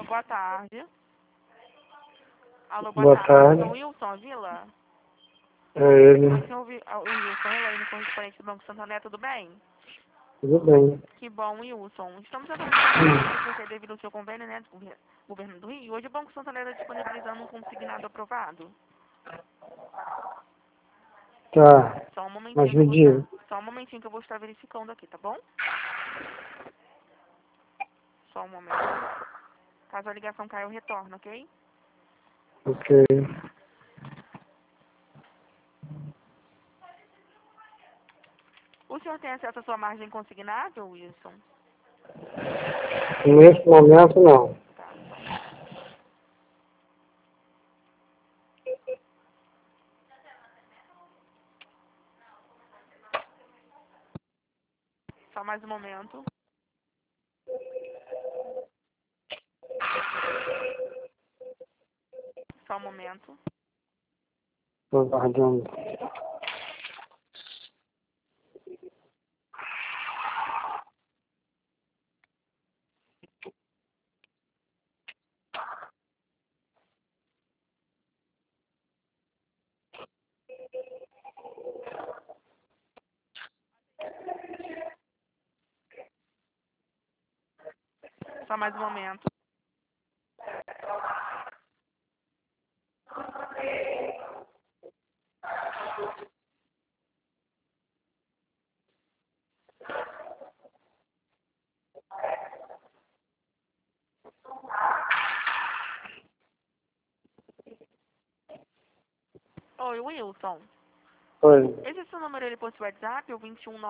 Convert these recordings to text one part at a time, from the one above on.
Boa tarde. Alô, boa Boa tarde. tarde. O Wilson Vila? É ele. Oi, senhor o Wilson, Elaine, correspondente do Banco Santander, tudo bem? Tudo bem. Que bom, Wilson. Estamos tentando entender porque devido ao seu convênio, né, do governo do Rio, hoje o Banco Santander está disponibilizando um consignado aprovado. Tá. Só um Mas momentinho que eu me vou estar, diga. só um momentinho que eu vou estar verificando aqui, tá bom? Só um momento. Caso a ligação caia, eu retorno, ok? Ok. O senhor tem acesso à sua margem consignável, Wilson? Nesse momento, não. Tá, só um momento. Só mais um momento. Só um momento. Estou aguardando. Só mais um momento. Oi, Wilson. Oi. Esse é seu número, ele possui WhatsApp, o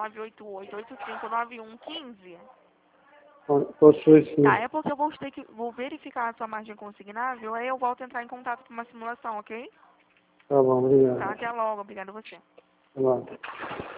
21988859115? Possui sim. Tá, é porque eu vou verificar a sua margem consignável, aí eu volto a entrar em contato com uma simulação, ok? Tá bom, Tá, obrigado. até logo. Obrigada a você. Tá bom.